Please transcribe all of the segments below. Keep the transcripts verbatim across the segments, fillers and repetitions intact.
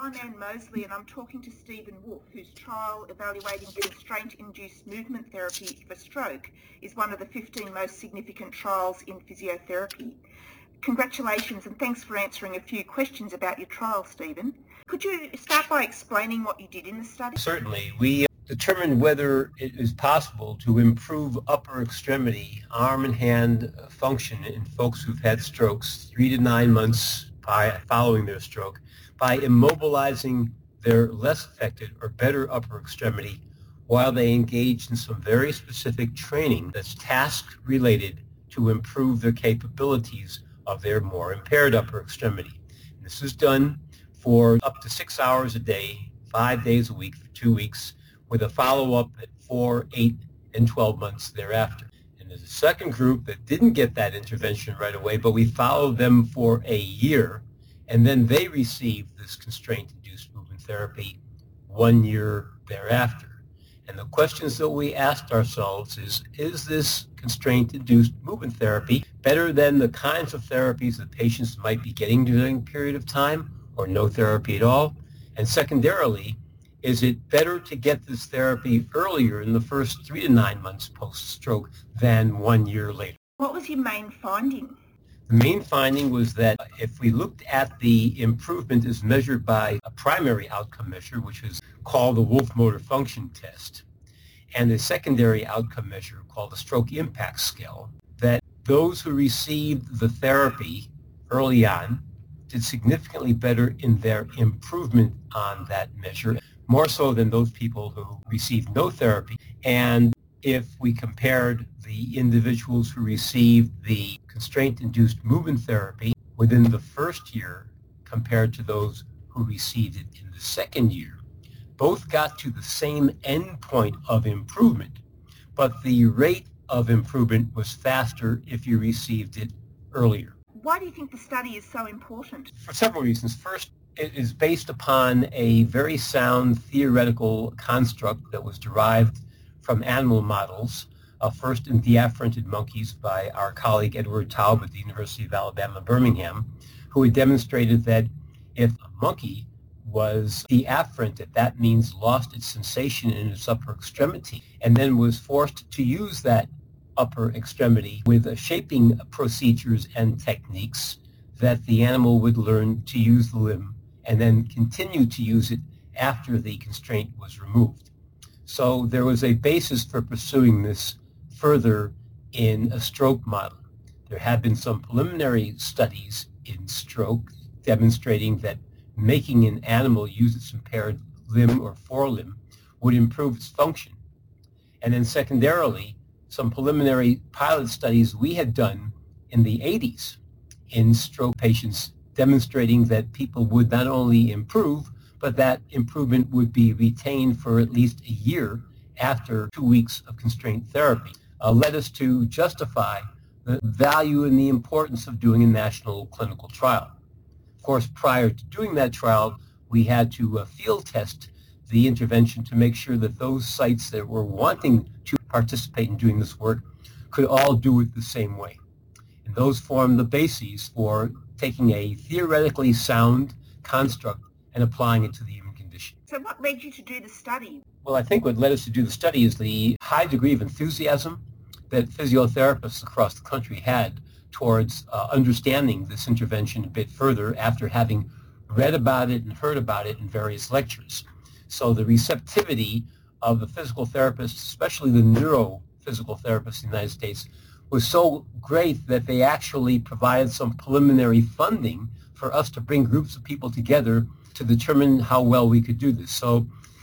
I'm Anne Mosley and I'm talking to Stephen Wolfe, whose trial evaluating constraint-induced movement therapy for stroke is one of the fifteen most significant trials in physiotherapy. Congratulations and thanks for answering a few questions about your trial, Stephen. Could you start by explaining what you did in the study? Certainly. We determined whether it is possible to improve upper extremity, arm and hand function in folks who've had strokes three to nine months by following their stroke by immobilizing their less affected or better upper extremity while they engage in some very specific training that's task-related to improve the capabilities of their more impaired upper extremity. And this is done for up to six hours a day, five days a week for two weeks, with a follow-up at four, eight, and twelve months thereafter. And there's a second group that didn't get that intervention right away, but we followed them for a year, and then they received this constraint-induced movement therapy one year thereafter. And the questions that we asked ourselves is, is this constraint-induced movement therapy better than the kinds of therapies that patients might be getting during a period of time, or no therapy at all? And secondarily, is it better to get this therapy earlier in the first three to nine months post-stroke than one year later? What was your main finding? The main finding was that if we looked at the improvement as measured by a primary outcome measure, which is called the Wolfe Motor Function Test, and a secondary outcome measure called the Stroke Impact Scale, that those who received the therapy early on did significantly better in their improvement on that measure, more so than those people who received no therapy. And if we compared the individuals who received the constraint-induced movement therapy within the first year compared to those who received it in the second year, both got to the same endpoint of improvement, but the rate of improvement was faster if you received it earlier. Why do you think the study is so important? For several reasons. First, it is based upon a very sound theoretical construct that was derived from animal models, uh, first in deafferented monkeys by our colleague Edward Taub at the University of Alabama, Birmingham, who had demonstrated that if a monkey was deafferented, that means lost its sensation in its upper extremity, and then was forced to use that upper extremity with uh, shaping procedures and techniques, that the animal would learn to use the limb and then continue to use it after the constraint was removed. So there was a basis for pursuing this further in a stroke model. There have been some preliminary studies in stroke demonstrating that making an animal use its impaired limb or forelimb would improve its function. And then secondarily, some preliminary pilot studies we had done in the eighties in stroke patients demonstrating that people would not only improve, but that improvement would be retained for at least a year after two weeks of constraint therapy, uh, led us to justify the value and the importance of doing a national clinical trial. Of course, prior to doing that trial, we had to uh, field test the intervention to make sure that those sites that were wanting to participate in doing this work could all do it the same way. And those form the bases for taking a theoretically sound construct and applying it to the human condition. So what led you to do the study? Well, I think what led us to do the study is the high degree of enthusiasm that physiotherapists across the country had towards uh, understanding this intervention a bit further after having read about it and heard about it in various lectures. So the receptivity of the physical therapists, especially the neurophysical therapists in the United States, was so great that they actually provided some preliminary funding for us to bring groups of people together to determine how well we could do this. So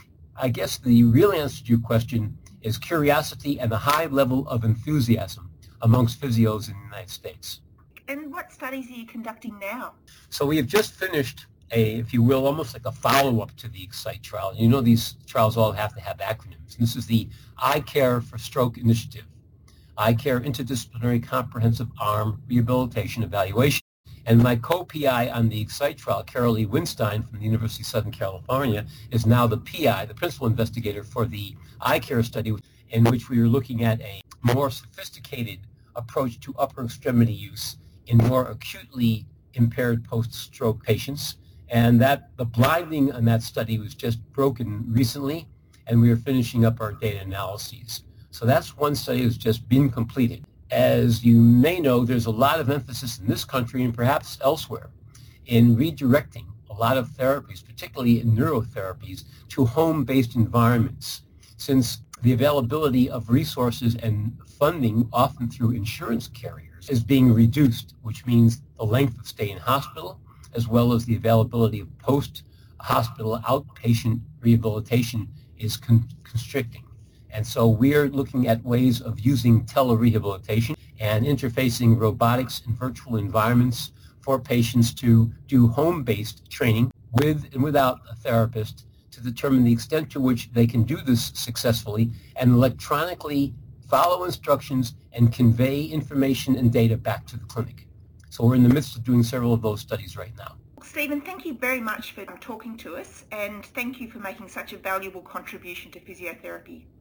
I guess the real answer to your question is curiosity and a high level of enthusiasm amongst physios in the United States. And what studies are you conducting now? So we have just finished a, if you will, almost like a follow-up to the EXCITE trial. You know these trials all have to have acronyms. And this is the iCare for Stroke Initiative, iCare Interdisciplinary Comprehensive Arm Rehabilitation Evaluation. And my co-P I on the EXCITE trial, Carol E. Winstein from the University of Southern California, is now the P I, the principal investigator for the iCare study, in which we are looking at a more sophisticated approach to upper extremity use in more acutely impaired post-stroke patients. And that the blinding on that study was just broken recently, and we are finishing up our data analyses. So that's one study that's just been completed. As you may know, there's a lot of emphasis in this country and perhaps elsewhere in redirecting a lot of therapies, particularly in neurotherapies, to home-based environments, since the availability of resources and funding, often through insurance carriers, is being reduced, which means the length of stay in hospital, as well as the availability of post-hospital outpatient rehabilitation is con- constricting. And so we're looking at ways of using telerehabilitation and interfacing robotics in virtual environments for patients to do home-based training with and without a therapist to determine the extent to which they can do this successfully and electronically follow instructions and convey information and data back to the clinic. So we're in the midst of doing several of those studies right now. Stephen, thank you very much for talking to us, and thank you for making such a valuable contribution to physiotherapy.